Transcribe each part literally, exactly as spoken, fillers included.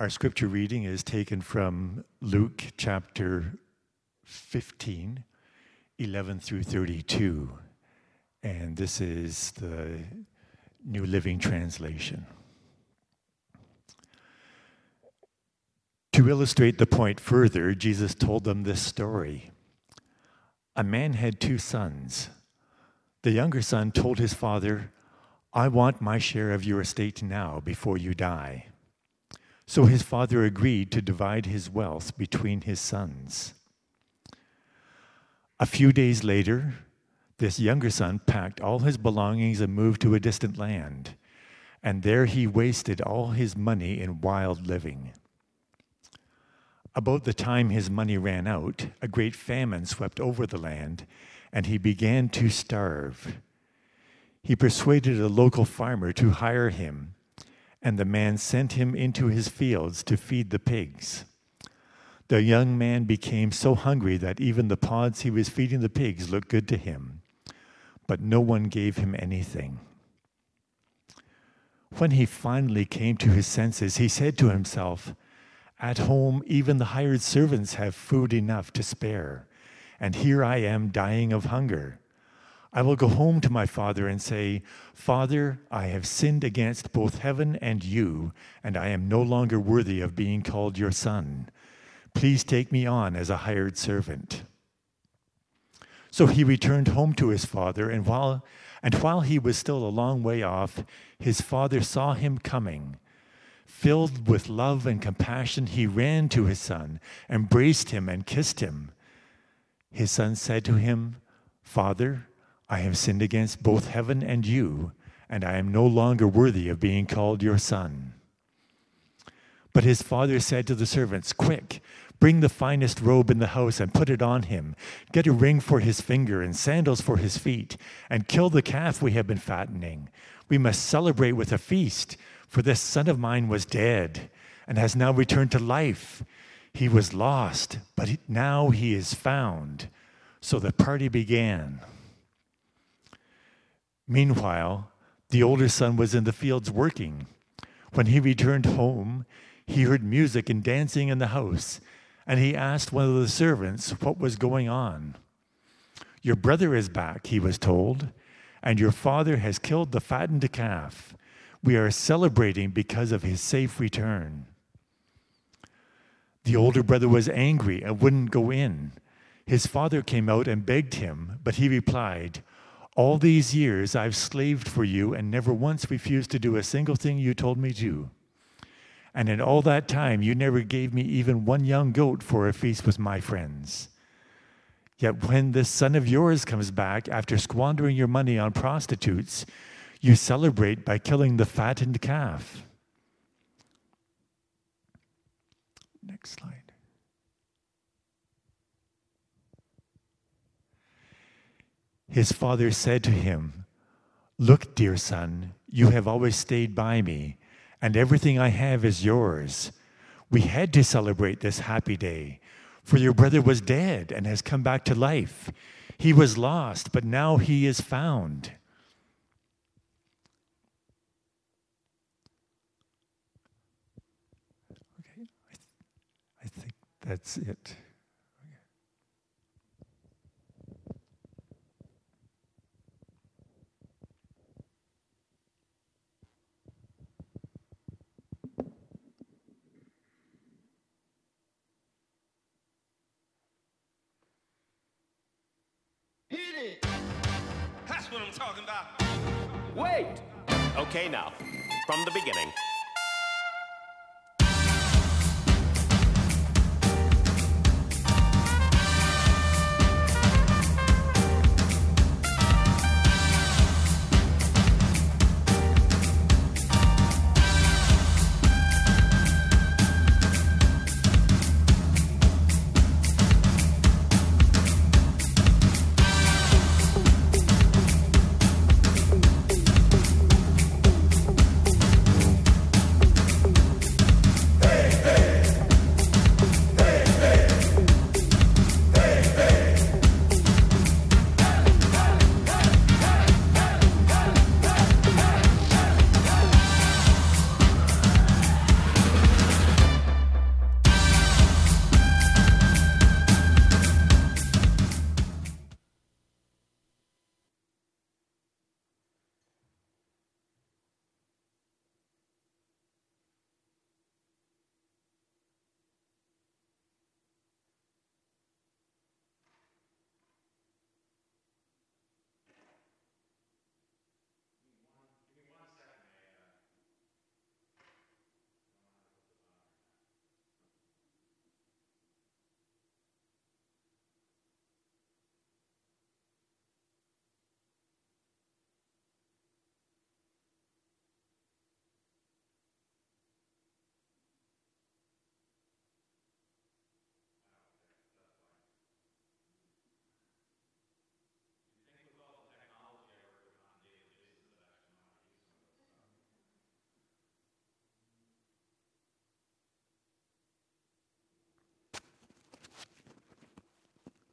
Our scripture reading is taken from Luke chapter fifteen, eleven through thirty-two. And this is the New Living Translation. To illustrate the point further, Jesus told them this story. A man had two sons. The younger son told his father, "I want my share of your estate now before you die." So his father agreed to divide his wealth between his sons. A few days later, this younger son packed all his belongings and moved to a distant land, and there he wasted all his money in wild living. About the time his money ran out, a great famine swept over the land, and he began to starve. He persuaded a local farmer to hire him, and the man sent him into his fields to feed the pigs. The young man became so hungry that even the pods he was feeding the pigs looked good to him, but no one gave him anything. When he finally came to his senses, he said to himself, "At home, even the hired servants have food enough to spare, and here I am dying of hunger. I will go home to my father and say, 'Father, I have sinned against both heaven and you, and I am no longer worthy of being called your son. Please take me on as a hired servant.' So he returned home to his father, and while, and while he was still a long way off, his father saw him coming. Filled with love and compassion, he ran to his son, embraced him, and kissed him. His son said to him, 'Father, I have sinned against both heaven and you, and I am no longer worthy of being called your son.' But his father said to the servants, 'Quick, bring the finest robe in the house and put it on him. Get a ring for his finger and sandals for his feet, and kill the calf we have been fattening. We must celebrate with a feast, for this son of mine was dead and has now returned to life. He was lost, but now he is found.' So the party began. Meanwhile, the older son was in the fields working. When he returned home, he heard music and dancing in the house, and he asked one of the servants what was going on. 'Your brother is back,' he was told, 'and your father has killed the fattened calf. We are celebrating because of his safe return.' The older brother was angry and wouldn't go in. His father came out and begged him, but he replied, 'All these years I've slaved for you and never once refused to do a single thing you told me to. And in all that time you never gave me even one young goat for a feast with my friends. Yet when this son of yours comes back after squandering your money on prostitutes, you celebrate by killing the fattened calf.'" Next slide. His father said to him, "Look, dear son, you have always stayed by me, and everything I have is yours. We had to celebrate this happy day, for your brother was dead and has come back to life. He was lost, but now he is found." Okay, I, th- I think that's it. Hit it! That's what I'm talking about. Wait! Okay, now, from the beginning.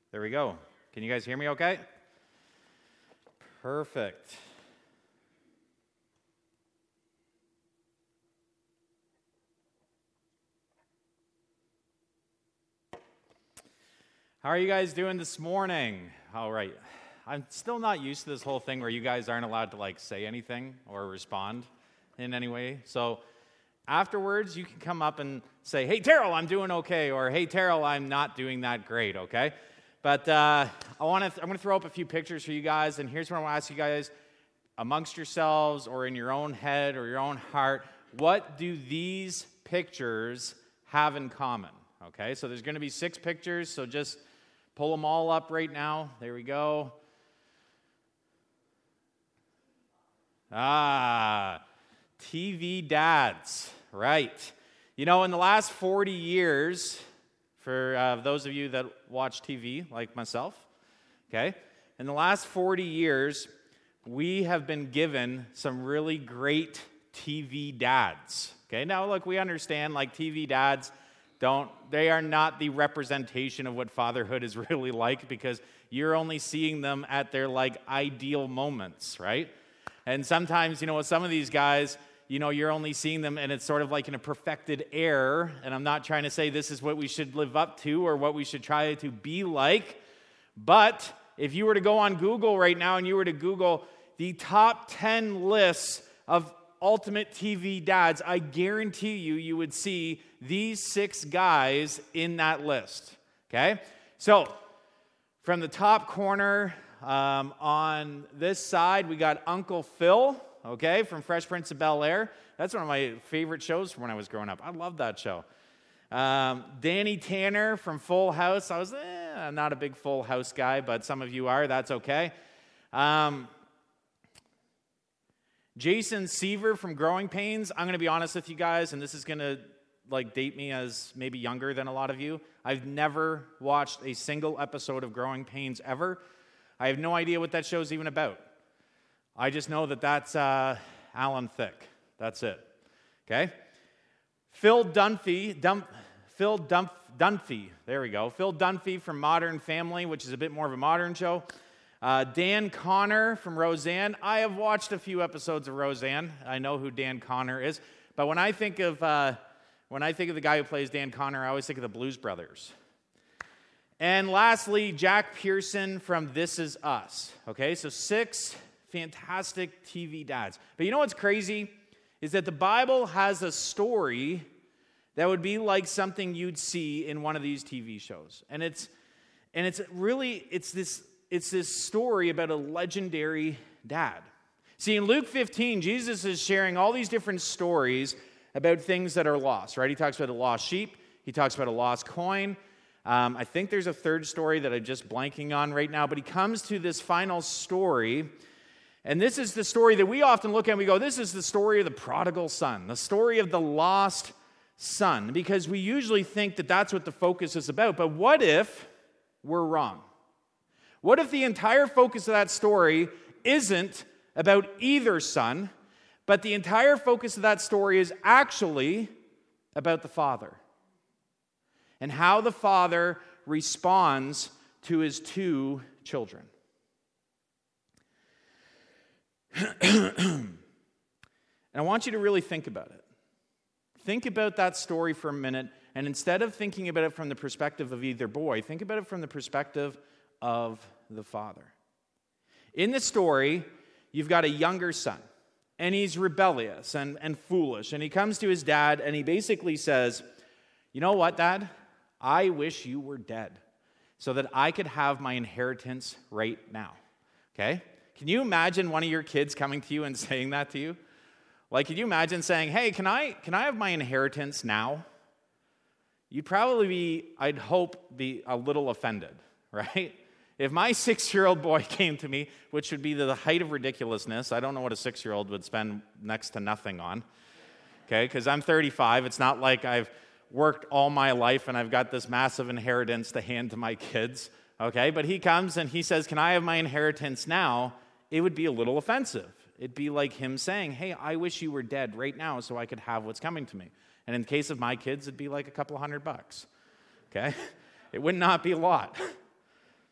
There we go. Can you guys hear me okay? Perfect. How are you guys doing this morning? All right. I'm still not used to this whole thing where you guys aren't allowed to like say anything or respond in any way. So afterwards, you can come up and say, hey, Terrell, I'm doing okay, or hey, Terrell, I'm not doing that great, okay? But uh, I want to. Th- I'm going to throw up a few pictures for you guys, and here's what I want to ask you guys, amongst yourselves or in your own head or your own heart, what do these pictures have in common? Okay, so there's going to be six pictures, so just pull them all up right now. There we go. Ah, T V dads, right. You know, in the last forty years, for uh, those of you that watch T V, like myself, okay, in the last forty years, we have been given some really great T V dads, okay? Now, look, we understand, like, T V dads don't, they are not the representation of what fatherhood is really like, because you're only seeing them at their, like, ideal moments, right? And sometimes, you know, with some of these guys, you know, you're only seeing them and it's sort of like in a perfected air. And I'm not trying to say this is what we should live up to or what we should try to be like. But if you were to go on Google right now and you were to Google the top ten lists of ultimate T V dads, I guarantee you, you would see these six guys in that list. Okay? So, from the top corner um, on this side, we got Uncle Phil. Okay, from Fresh Prince of Bel-Air. That's one of my favorite shows from when I was growing up. I love that show. Um, Danny Tanner from Full House. I was eh, I'm not a big Full House guy, but some of you are. That's okay. Um, Jason Seaver from Growing Pains. I'm going to be honest with you guys, and this is going to like date me as maybe younger than a lot of you. I've never watched a single episode of Growing Pains ever. I have no idea what that show's even about. I just know that that's uh, Alan Thicke. That's it. Okay? Phil Dunphy, Dump, Phil Dump, Dunphy, there we go. Phil Dunphy from Modern Family, which is a bit more of a modern show. Uh, Dan Connor from Roseanne. I have watched a few episodes of Roseanne. I know who Dan Connor is. But when I think of uh, when I think of the guy who plays Dan Connor, I always think of the Blues Brothers. And lastly, Jack Pearson from This Is Us. Okay, so six fantastic T V dads. But you know what's crazy? Is that the Bible has a story that would be like something you'd see in one of these T V shows. And it's and it's really it's this it's this story about a legendary dad. See, in Luke fifteen, Jesus is sharing all these different stories about things that are lost, right? He talks about a lost sheep, he talks about a lost coin. Um, I think there's a third story that I'm just blanking on right now, but he comes to this final story. And this is the story that we often look at and we go, this is the story of the prodigal son, the story of the lost son, because we usually think that that's what the focus is about. But what if we're wrong? What if the entire focus of that story isn't about either son, but the entire focus of that story is actually about the father and how the father responds to his two children? And I want you to really think about it. Think about that story for a minute, and instead of thinking about it from the perspective of either boy, think about it from the perspective of the father. In the story, you've got a younger son, and he's rebellious and, and foolish, and he comes to his dad, and he basically says, you know what, Dad? I wish you were dead so that I could have my inheritance right now. Okay? Can you imagine one of your kids coming to you and saying that to you? Like, can you imagine saying, hey, can I can I have my inheritance now? You'd probably be, I'd hope, be a little offended, right? If my six-year-old boy came to me, which would be the height of ridiculousness, I don't know what a six-year-old would spend next to nothing on, okay? Because I'm thirty-five. It's not like I've worked all my life and I've got this massive inheritance to hand to my kids, okay? But he comes and he says, can I have my inheritance now? It would be a little offensive. It'd be like him saying, hey, I wish you were dead right now so I could have what's coming to me. And in the case of my kids, it'd be like a couple hundred bucks, okay? It would not be a lot.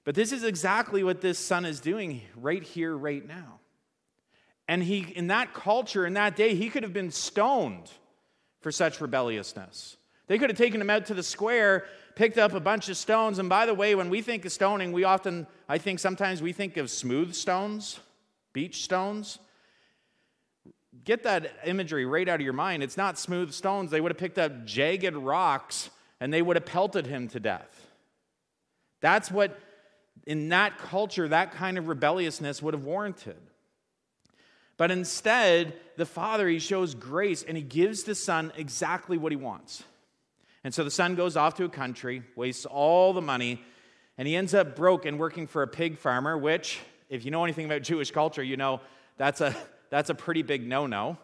But this is exactly what this son is doing right here, right now. And he, in that culture, in that day, he could have been stoned for such rebelliousness. They could have taken him out to the square, picked up a bunch of stones. And by the way, when we think of stoning, we often, I think sometimes we think of smooth stones, beach stones. Get that imagery right out of your mind. It's not smooth stones. They would have picked up jagged rocks and they would have pelted him to death. That's what, in that culture, that kind of rebelliousness would have warranted. But instead, the father, he shows grace and he gives the son exactly what he wants. And so the son goes off to a country, wastes all the money, and he ends up broke and working for a pig farmer, which, if you know anything about Jewish culture, you know that's a, that's a pretty big no-no.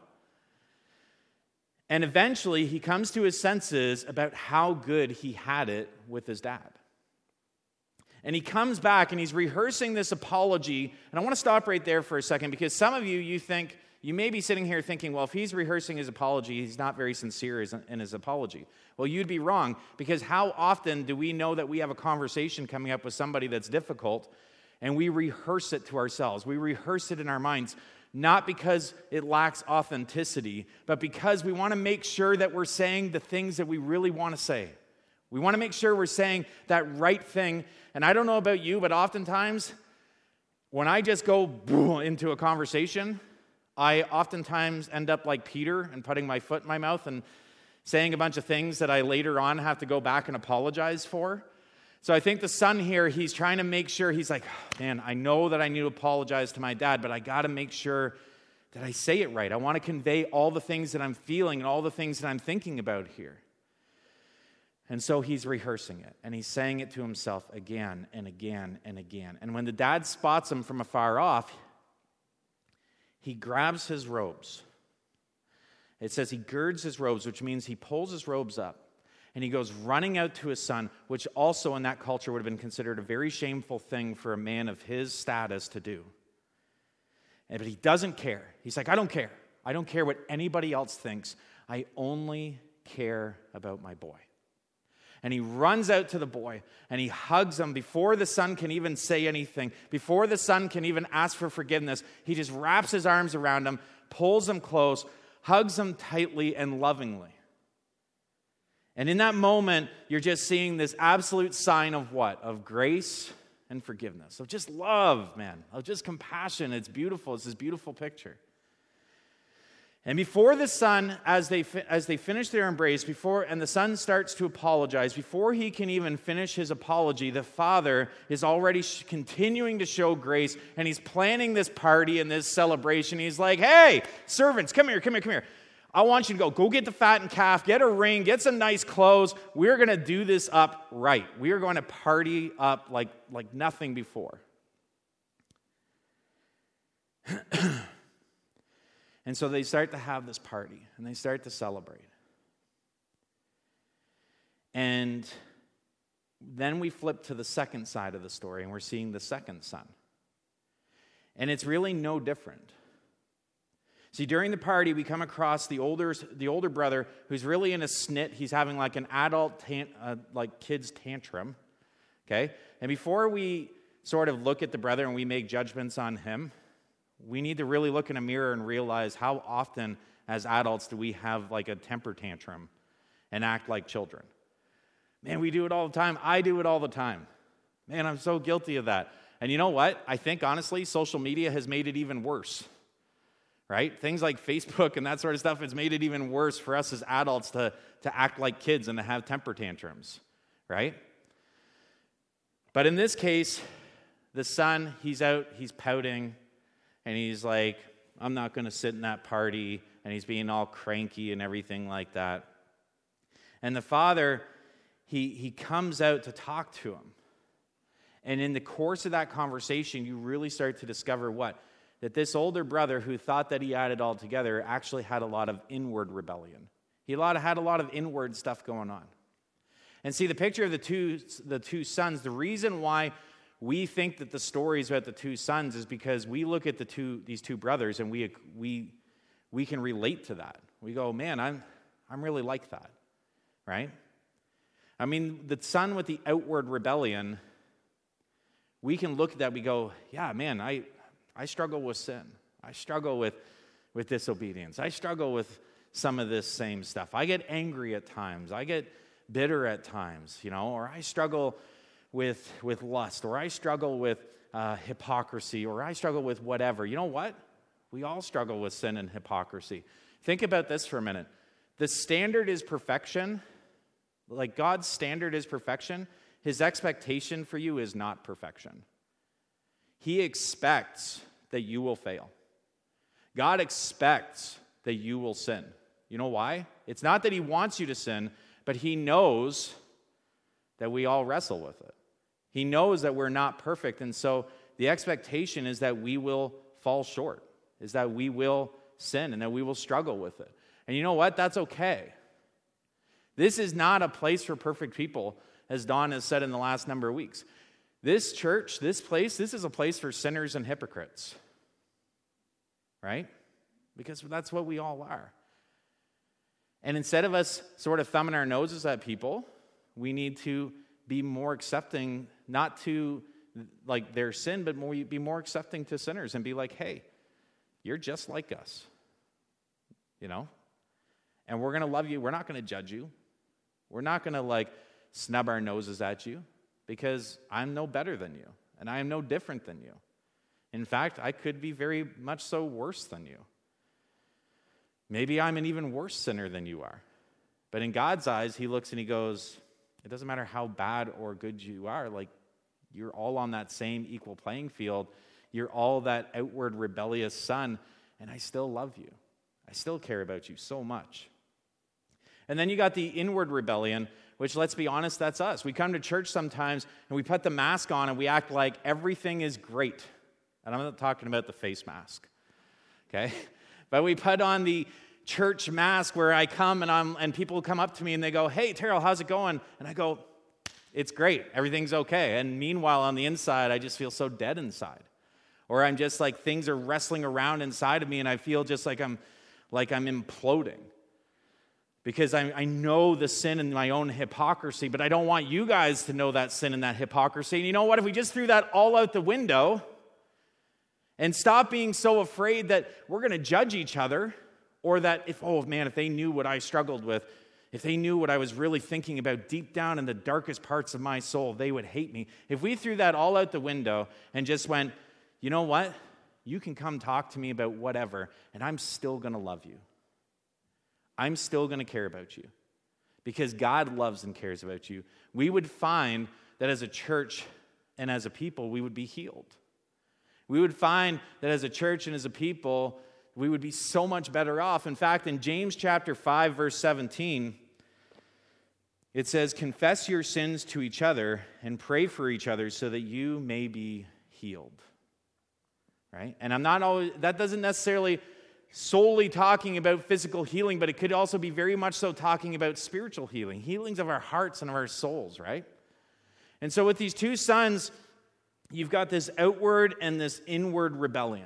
And eventually, he comes to his senses about how good he had it with his dad. And he comes back and he's rehearsing this apology. And I want to stop right there for a second because some of you, you think, you may be sitting here thinking, well, if he's rehearsing his apology, he's not very sincere in his apology. Well, you'd be wrong, because how often do we know that we have a conversation coming up with somebody that's difficult and we rehearse it to ourselves? We rehearse it in our minds, not because it lacks authenticity, but because we want to make sure that we're saying the things that we really want to say. We want to make sure we're saying that right thing. And I don't know about you, but oftentimes when I just go into a conversation, I oftentimes end up like Peter and putting my foot in my mouth and saying a bunch of things that I later on have to go back and apologize for. So I think the son here, he's trying to make sure, he's like, man, I know that I need to apologize to my dad, but I got to make sure that I say it right. I want to convey all the things that I'm feeling and all the things that I'm thinking about here. And so he's rehearsing it, and he's saying it to himself again and again and again. And when the dad spots him from afar off, he grabs his robes. It says he girds his robes, which means he pulls his robes up, and he goes running out to his son, which also in that culture would have been considered a very shameful thing for a man of his status to do. But he doesn't care. He's like, I don't care. I don't care what anybody else thinks. I only care about my boy. And he runs out to the boy, and he hugs him before the son can even say anything, before the son can even ask for forgiveness. He just wraps his arms around him, pulls him close, hugs him tightly and lovingly. And in that moment, you're just seeing this absolute sign of what? Of grace and forgiveness, of just love, man, of just compassion. It's beautiful. It's this beautiful picture. And before the son, as they as they finish their embrace, before and the son starts to apologize, before he can even finish his apology, the father is already sh- continuing to show grace, and he's planning this party and this celebration. He's like, hey, servants, come here, come here, come here. I want you to go. Go get the fattened calf, get a ring, get some nice clothes. We're going to do this up right. We are going to party up like, like nothing before. And so they start to have this party, and they start to celebrate. And then we flip to the second side of the story, and we're seeing the second son. And it's really no different. See, during the party, we come across the older, the older brother who's really in a snit. He's having like an adult, tan, uh, like kid's tantrum, okay? And before we sort of look at the brother and we make judgments on him, we need to really look in a mirror and realize how often as adults do we have like a temper tantrum and act like children. Man, we do it all the time. I do it all the time. Man, I'm so guilty of that. And you know what? I think, honestly, social media has made it even worse, right? Things like Facebook and that sort of stuff has made it even worse for us as adults to, to act like kids and to have temper tantrums, right? But in this case, the son, he's out, he's pouting, and he's like, I'm not going to sit in that party, and he's being all cranky and everything like that. And the father, he, he comes out to talk to him. And in the course of that conversation, you really start to discover what? That this older brother who thought that he had it all together actually had a lot of inward rebellion. He had a lot of inward stuff going on. And see, the picture of the two, the two sons, the reason why we think that the story is about the two sons is because we look at the two these two brothers and we we we can relate to that. We go, man, I'm I'm really like that, right? I mean, the son with the outward rebellion we can look at that, we go, yeah, man, I, I struggle with sin. I struggle with, with disobedience. I struggle with some of this same stuff. I get angry at times. I get bitter at times, you know, or I struggle with, with lust, or I struggle with uh, hypocrisy, or I struggle with whatever. You know what? We all struggle with sin and hypocrisy. Think about this for a minute. The standard is perfection. Like God's standard is perfection. His expectation for you is not perfection. He expects that you will fail. God expects that you will sin. You know why? It's not that he wants you to sin, but he knows that we all wrestle with it. He knows that we're not perfect, and so the expectation is that we will fall short, is that we will sin and that we will struggle with it. And you know what? That's okay. This is not a place for perfect people, as Don has said in the last number of weeks. This church, this place, this is a place for sinners and hypocrites. Right? Because that's what we all are. And instead of us sort of thumbing our noses at people, we need to be more accepting, not to like their sin, but more, be more accepting to sinners and be like, hey, you're just like us. You know? And we're going to love you. We're not going to judge you. We're not going to like snub our noses at you because I'm no better than you and I am no different than you. In fact, I could be very much so worse than you. Maybe I'm an even worse sinner than you are. But in God's eyes, he looks and he goes, it doesn't matter how bad or good you are, like you're all on that same equal playing field. You're all that outward rebellious son, and I still love you. I still care about you so much. And then you got the inward rebellion, which, let's be honest, that's us. We come to church sometimes and we put the mask on and we act like everything is great. And I'm not talking about the face mask, okay? But we put on the church mask where I come and I'm and people come up to me and they go, hey, Terrell, how's it going? And I go, it's great. Everything's okay. And meanwhile, on the inside, I just feel so dead inside. Or I'm just like, things are wrestling around inside of me and I feel just like I'm like I'm imploding. Because I, I know the sin and my own hypocrisy, but I don't want you guys to know that sin and that hypocrisy. And you know what? If we just threw that all out the window and stop being so afraid that we're going to judge each other, or that if, oh man, if they knew what I struggled with, if they knew what I was really thinking about deep down in the darkest parts of my soul, they would hate me. If we threw that all out the window and just went, you know what? You can come talk to me about whatever, and I'm still going to love you. I'm still going to care about you because God loves and cares about you. We would find that as a church and as a people, we would be healed. We would find that as a church and as a people, we would be so much better off. In fact, in James chapter five, verse seventeen, it says, confess your sins to each other and pray for each other so that you may be healed. Right? And I'm not always, that doesn't necessarily solely talking about physical healing, but it could also be very much so talking about spiritual healing, healings of our hearts and of our souls, right? And so with these two sons, you've got this outward and this inward rebellion.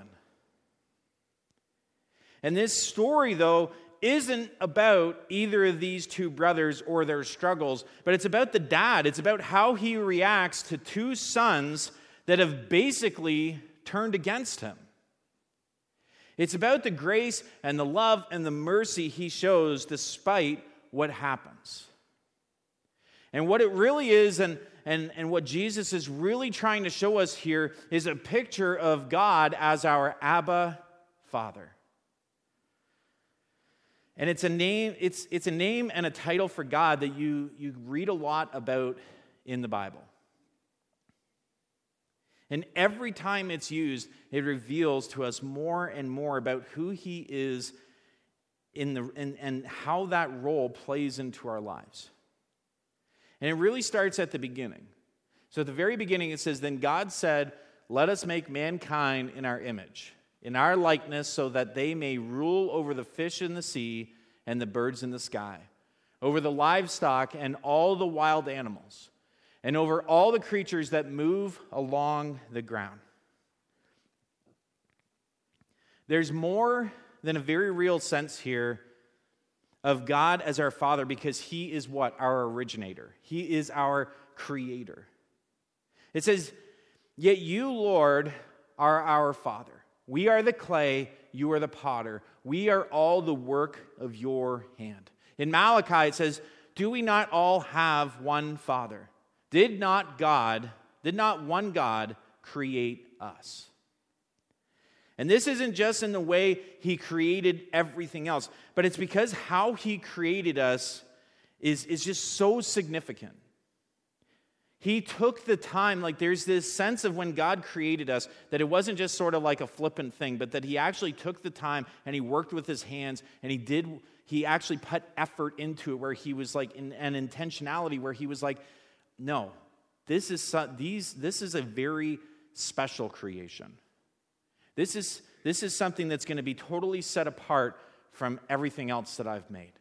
And this story, though, isn't about either of these two brothers or their struggles, but it's about the dad. It's about how he reacts to two sons that have basically turned against him. It's about the grace and the love and the mercy he shows despite what happens. And what it really is, and, and, and what Jesus is really trying to show us here, is a picture of God as our Abba Father. And it's a name, it's, it's a name and a title for God that you, you read a lot about in the Bible. And every time it's used, it reveals to us more and more about who he is in the, and, and how that role plays into our lives. And it really starts at the beginning. So at the very beginning it says, then God said, let us make mankind in our image, in our likeness, so that they may rule over the fish in the sea and the birds in the sky, over the livestock and all the wild animals, and over all the creatures that move along the ground. There's more than a very real sense here of God as our Father, because he is what? Our originator. He is our creator. It says Yet you, Lord, are our Father. We are the clay, you are the potter. We are all the work of your hand. In Malachi it says, do we not all have one Father? Did not God, did not one God create us? And this isn't just in the way he created everything else, but it's because how he created us is, is just so significant. He took the time, like there's this sense of when God created us, that it wasn't just sort of like a flippant thing, but that he actually took the time and he worked with his hands and he did, he actually put effort into it where he was like in an intentionality where he was like, no, this is, so, these, this is a very special creation. This is, this is something that's going to be totally set apart from everything else that I've made.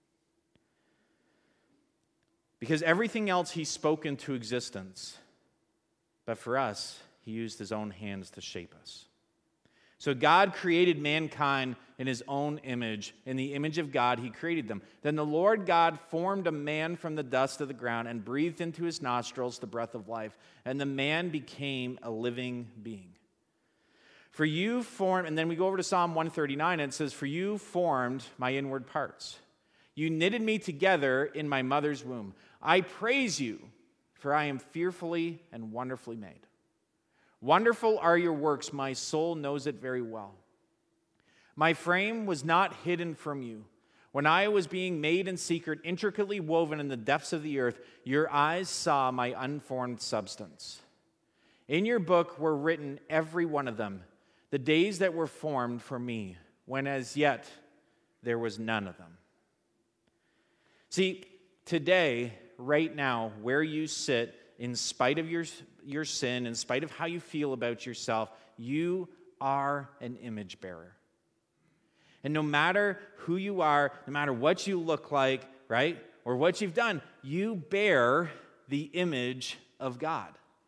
Because everything else he spoke into existence, but for us, he used his own hands to shape us. So God created mankind in his own image. In the image of God, he created them. Then the Lord God formed a man from the dust of the ground and breathed into his nostrils the breath of life. And the man became a living being. For you formed, and then we go over to Psalm one thirty-nine, and it says, for you formed my inward parts. You knitted me together in my mother's womb. I praise you, for I am fearfully and wonderfully made. Wonderful are your works, my soul knows it very well. My frame was not hidden from you. When I was being made in secret, intricately woven in the depths of the earth, your eyes saw my unformed substance. In your book were written, every one of them, the days that were formed for me, when as yet there was none of them. See, today, right now, where you sit, in spite of your, your sin, in spite of how you feel about yourself, you are an image bearer. And no matter who you are, no matter what you look like, right, or what you've done, you bear the image of God.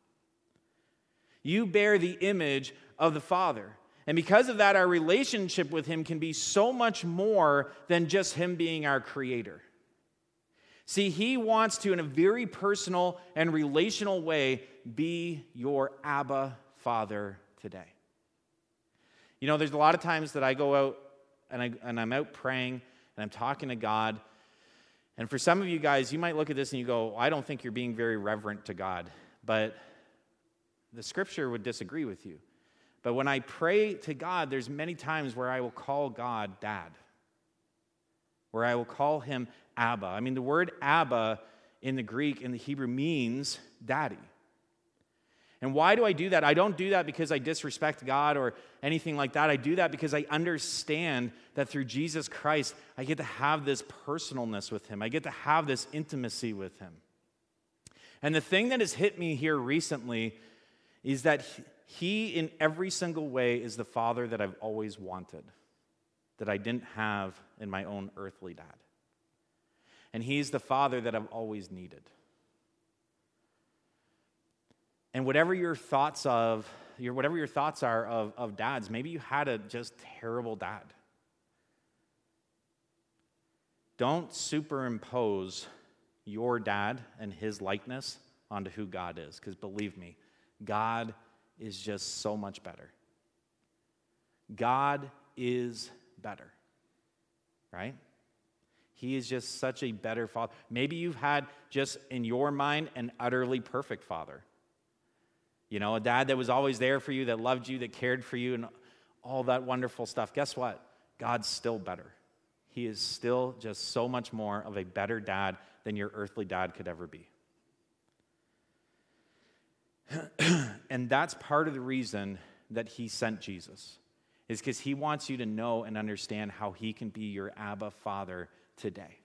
You bear the image of the Father. And because of that, our relationship with him can be so much more than just him being our creator. See, he wants to, in a very personal and relational way, be your Abba Father today. You know, there's a lot of times that I go out and, I, and I'm out praying and I'm talking to God. And for some of you guys, you might look at this and you go, I don't think you're being very reverent to God. But the scripture would disagree with you. But when I pray to God, there's many times where I will call God Dad. Where I will call him Abba. I mean, the word Abba in the Greek, in the Hebrew, means daddy. And why do I do that? I don't do that because I disrespect God or anything like that. I do that because I understand that through Jesus Christ, I get to have this personalness with him. I get to have this intimacy with him. And the thing that has hit me here recently is that he, in every single way, is the father that I've always wanted, that I didn't have in my own earthly dad. And he's the father that I've always needed. And whatever your thoughts of, your whatever your thoughts are of, of dads, maybe you had a just terrible dad. Don't superimpose your dad and his likeness onto who God is. Because believe me, God is just so much better. God is better. Right? He is just such a better father. Maybe you've had just in your mind an utterly perfect father. You know, a dad that was always there for you, that loved you, that cared for you, and all that wonderful stuff. Guess what? God's still better. He is still just so much more of a better dad than your earthly dad could ever be. And that's part of the reason that he sent Jesus, is because he wants you to know and understand how he can be your Abba Father today.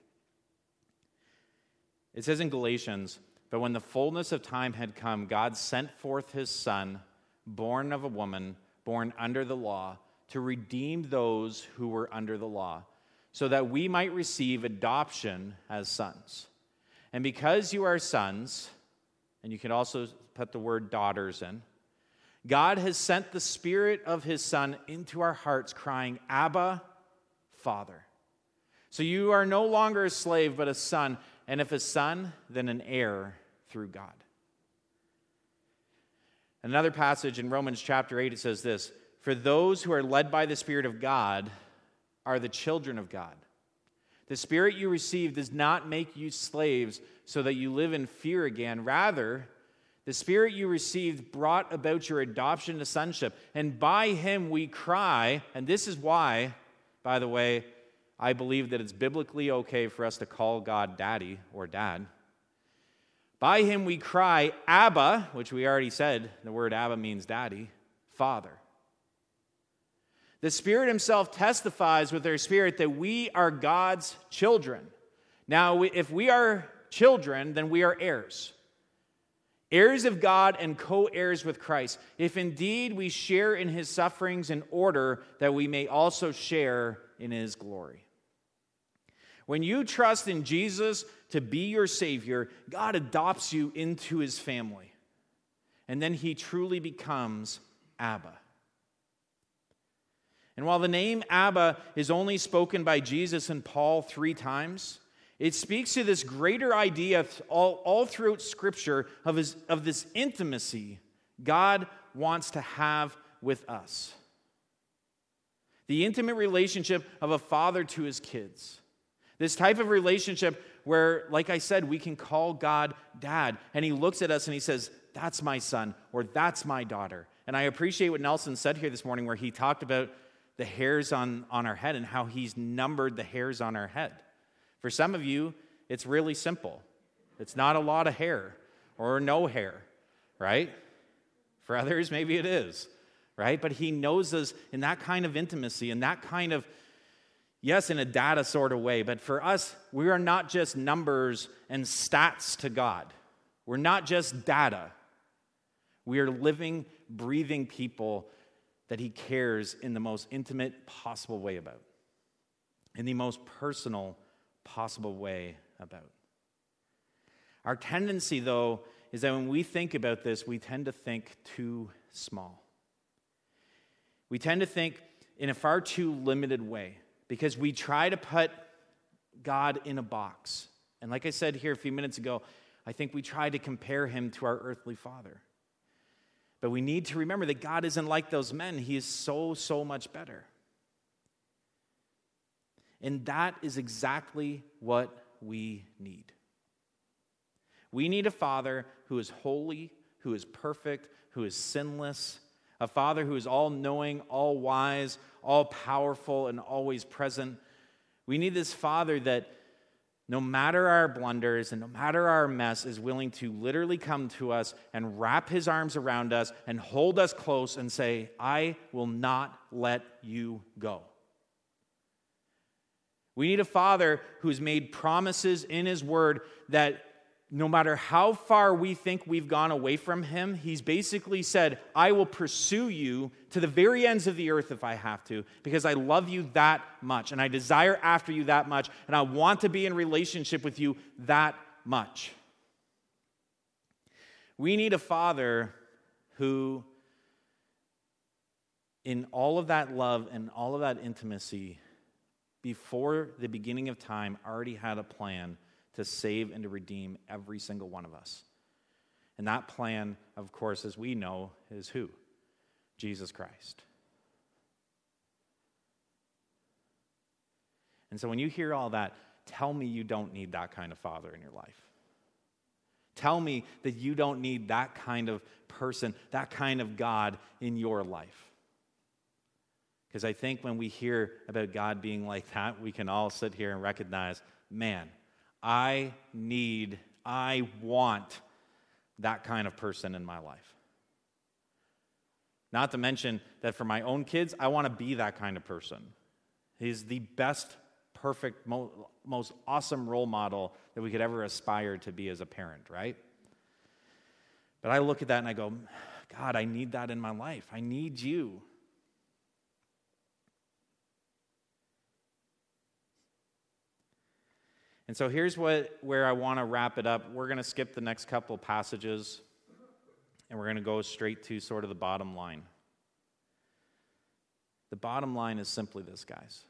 It says in Galatians, but when the fullness of time had come, God sent forth his Son, born of a woman, born under the law, to redeem those who were under the law, so that we might receive adoption as sons. And because you are sons, and you can also put the word daughters in, God has sent the Spirit of his Son into our hearts, crying, Abba, Father. So you are no longer a slave, but a son. And if a son, then an heir through God. Another passage in Romans chapter eight, it says this, "For those who are led by the Spirit of God are the children of God. The Spirit you received does not make you slaves so that you live in fear again. Rather, the Spirit you received brought about your adoption to sonship. And by him we cry," and this is why, by the way, I believe that it's biblically okay for us to call God Daddy or Dad. "By him we cry, Abba," which we already said, the word Abba means daddy, Father. The Spirit himself testifies with our spirit that we are God's children. Now, if we are children, then we are heirs. Heirs of God and co-heirs with Christ, if indeed we share in his sufferings in order that we may also share in his glory. When you trust in Jesus to be your Savior, God adopts you into his family. And then he truly becomes Abba. And while the name Abba is only spoken by Jesus and Paul three times, it speaks to this greater idea all, all throughout Scripture of, his, of this intimacy God wants to have with us. The intimate relationship of a father to his kids. This type of relationship where, like I said, we can call God Dad, and he looks at us and he says, "That's my son," or "That's my daughter." And I appreciate what Nelson said here this morning where he talked about the hairs on, on our head and how he's numbered the hairs on our head. For some of you, it's really simple. It's not a lot of hair or no hair, right? For others, maybe it is, right? But he knows us in that kind of intimacy and that kind of, yes, in a data sort of way. But for us, we are not just numbers and stats to God. We're not just data. We are living, breathing people that he cares in the most intimate possible way about, in the most personal possible way about. Our tendency, though, is that when we think about this, we tend to think too small. We tend to think in a far too limited way because we try to put God in a box. And like I said here a few minutes ago, I think we try to compare him to our earthly father. But we need to remember that God isn't like those men. He is so, so much better. And that is exactly what we need. We need a father who is holy, who is perfect, who is sinless, a father who is all-knowing, all-wise, all-powerful, and always present. We need this father that no matter our blunders and no matter our mess, is willing to literally come to us and wrap his arms around us and hold us close and say, "I will not let you go." We need a father who's made promises in his word that no matter how far we think we've gone away from him, he's basically said, "I will pursue you to the very ends of the earth if I have to, because I love you that much, and I desire after you that much, and I want to be in relationship with you that much." We need a father who, in all of that love and all of that intimacy, before the beginning of time, already had a plan to save and to redeem every single one of us. And that plan, of course, as we know, is who? Jesus Christ. And so when you hear all that, tell me you don't need that kind of father in your life. Tell me that you don't need that kind of person, that kind of God in your life. Because I think when we hear about God being like that, we can all sit here and recognize, man, I need, I want that kind of person in my life. Not to mention that for my own kids, I want to be that kind of person. He's the best, perfect, mo- most awesome role model that we could ever aspire to be as a parent, right? But I look at that and I go, God, I need that in my life. I need you. And so here's what where I want to wrap it up. We're going to skip the next couple passages, and we're going to go straight to sort of the bottom line. The bottom line is simply this, guys.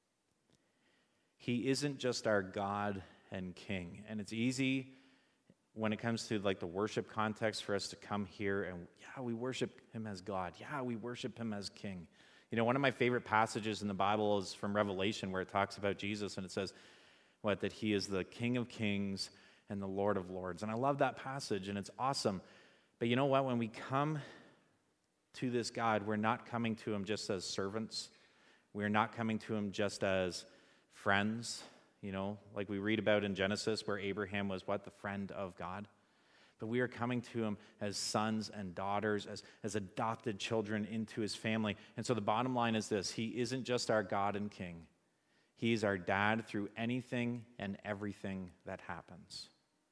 He isn't just our God and King. And it's easy when it comes to like the worship context for us to come here and, yeah, we worship him as God. Yeah, we worship him as King. You know, one of my favorite passages in the Bible is from Revelation where it talks about Jesus and it says, what, that he is the King of Kings and the Lord of Lords. And I love that passage and it's awesome. But you know what? When we come to this God, we're not coming to him just as servants. We're not coming to him just as friends, you know, like we read about in Genesis where Abraham was what? The friend of God. But we are coming to him as sons and daughters, as, as adopted children into his family. And so the bottom line is this: he isn't just our God and King. He's our dad through anything and everything that happens.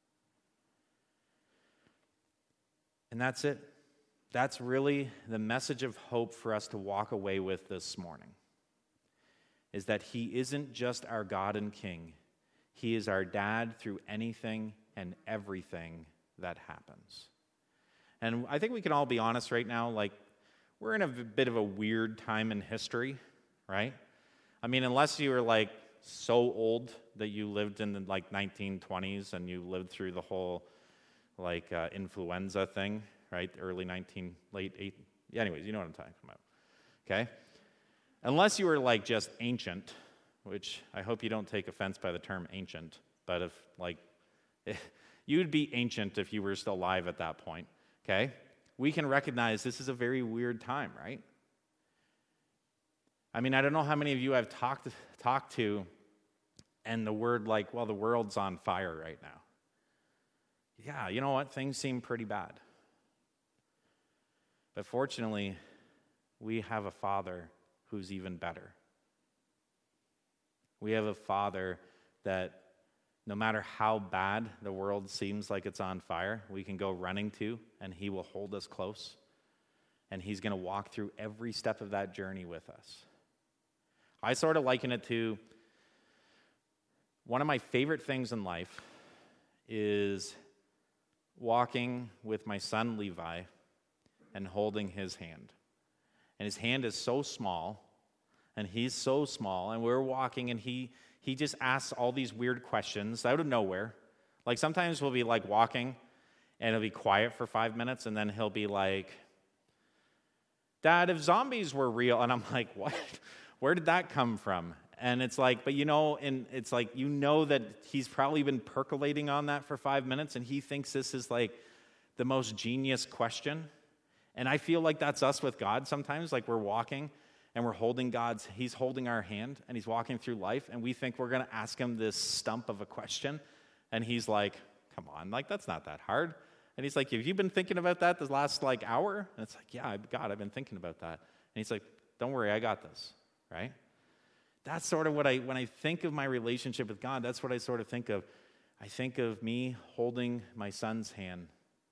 And that's it. That's really the message of hope for us to walk away with this morning, is that he isn't just our God and King. He is our dad through anything and everything that happens. And I think we can all be honest right now, like, we're in a bit of a weird time in history, right? I mean, unless you were, like, so old that you lived in the, like, nineteen twenties and you lived through the whole, like, uh, influenza thing, right? Early nineteen, late eight. Anyways, you know what I'm talking about, okay? Unless you were, like, just ancient, which I hope you don't take offense by the term ancient, but if, like, you'd be ancient if you were still alive at that point, okay? We can recognize this is a very weird time, right? I mean, I don't know how many of you I've talked, talked to, and the word like, well, the world's on fire right now. Yeah, you know what? Things seem pretty bad. But fortunately, we have a Father who's even better. We have a Father that no matter how bad the world seems like it's on fire, we can go running to, and he will hold us close. And he's going to walk through every step of that journey with us. I sort of liken it to one of my favorite things in life is walking with my son Levi and holding his hand. And his hand is so small, and he's so small, and we're walking, and he he just asks all these weird questions out of nowhere. Like sometimes we'll be like walking, and it'll be quiet for five minutes, and then he'll be like, "Dad, if zombies were real," and I'm like, "What? Where did that come from?" And it's like, but you know, and it's like, you know that he's probably been percolating on that for five minutes, and he thinks this is like the most genius question. And I feel like that's us with God sometimes, like we're walking and we're holding God's, he's holding our hand and he's walking through life and we think we're going to ask him this stump of a question. And he's like, come on, like that's not that hard. And he's like, have you been thinking about that this last like hour? And it's like, yeah, God, I've been thinking about that. And he's like, don't worry, I got this, right? That's sort of what I, when I think of my relationship with God, that's what I sort of think of. I think of me holding my son's hand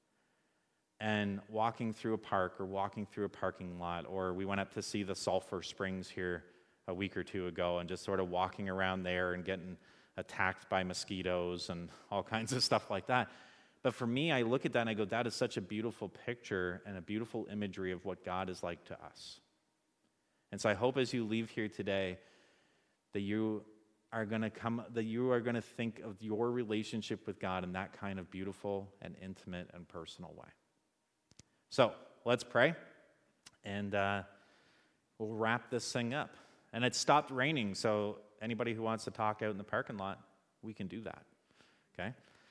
and walking through a park or walking through a parking lot, or we went up to see the Sulphur Springs here a week or two ago and just sort of walking around there and getting attacked by mosquitoes and all kinds of stuff like that. But for me, I look at that and I go, that is such a beautiful picture and a beautiful imagery of what God is like to us. And so I hope as you leave here today that you are going to come, that you are going to think of your relationship with God in that kind of beautiful and intimate and personal way. So let's pray, and uh, we'll wrap this thing up. And it stopped raining, so anybody who wants to talk out in the parking lot, we can do that, okay?